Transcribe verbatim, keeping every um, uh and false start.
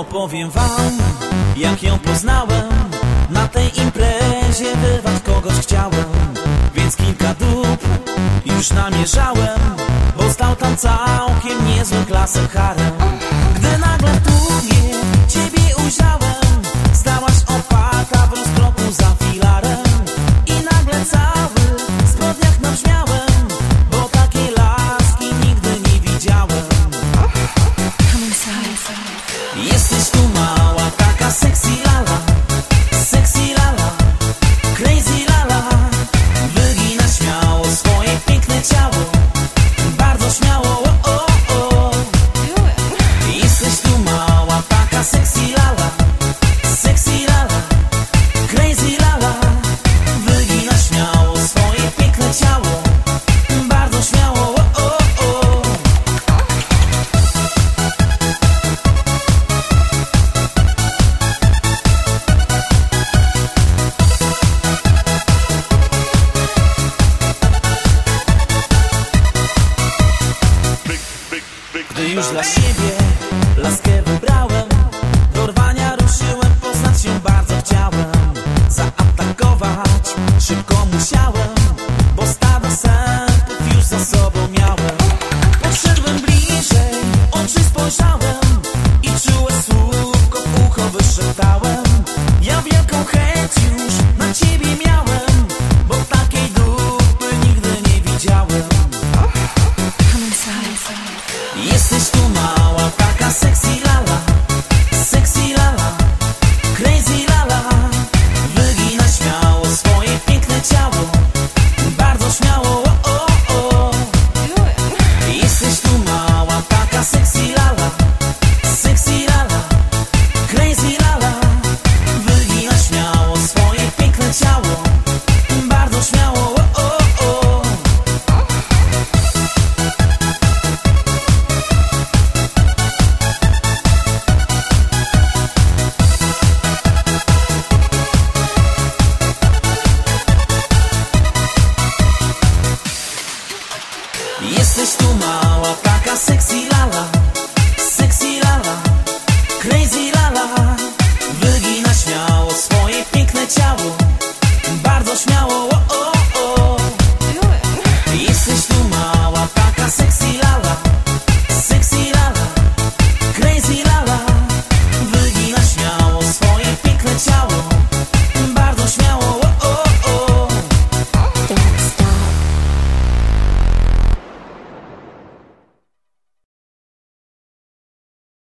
Opowiem wam, jak ją poznałem. Na tej imprezie wyrwać kogoś chciałem, więc kilka dób już namierzałem, bo stał tam całkiem niezłym klasem harem. Gdy nagle w tłumie ciebie ujrzałem, stałaś oparta w rozkroku za filarem. I nagle cały w spodniach nabrzmiałem, bo takiej laski nigdy nie widziałem. Jesteś tu mała, taka sexy lala, sexy lala, crazy lala. Wygina śmiało swoje piękne ciało, bardzo śmiało, o, o, o. Jesteś tu mała, taka sexy lala, sexy lala, crazy lala. Wygina śmiało swoje piękne ciało, bardzo śmiało, o, o, o. Gdy już dla siebie laskę wybrałem, do rwania ruszyłem, poznać ją bardzo chciałem. Zaatakować szybko musiałem,